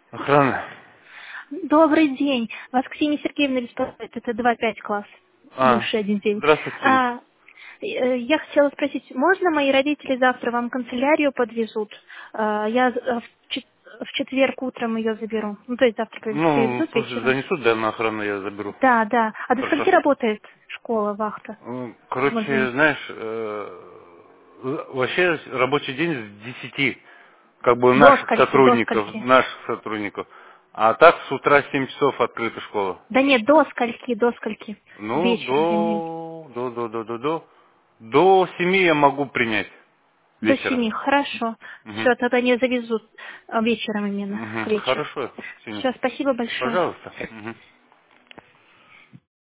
Охрана. Добрый день. Вас Ксения Сергеевна беспокоит. Это 2.5 класс. Бывший 1.9. Здравствуйте, Ксения. Я хотела спросить, можно мои родители завтра вам канцелярию подвезут? Я в четверг утром ее заберу. Ну, то есть завтра Ну, привезут слушай, вечером. занесут, да, на охрану я заберу. Да, да. А до скольки Хорошо. работает школа, вахта? Короче, Можно. знаешь, вообще рабочий день с 10, как бы До наших скольки, до сотрудников, скольки? А так с утра 7 часов открыта школа. Да нет, до скольки, до скольки? Ну, Вечером, я имею в виду. до 7 я могу принять До вечера. 7, хорошо. Мгм. Все, тогда не завезут вечером именно, к Мгм. вечеру. Хорошо, Ксения. Все, спасибо большое. Пожалуйста. Мгм.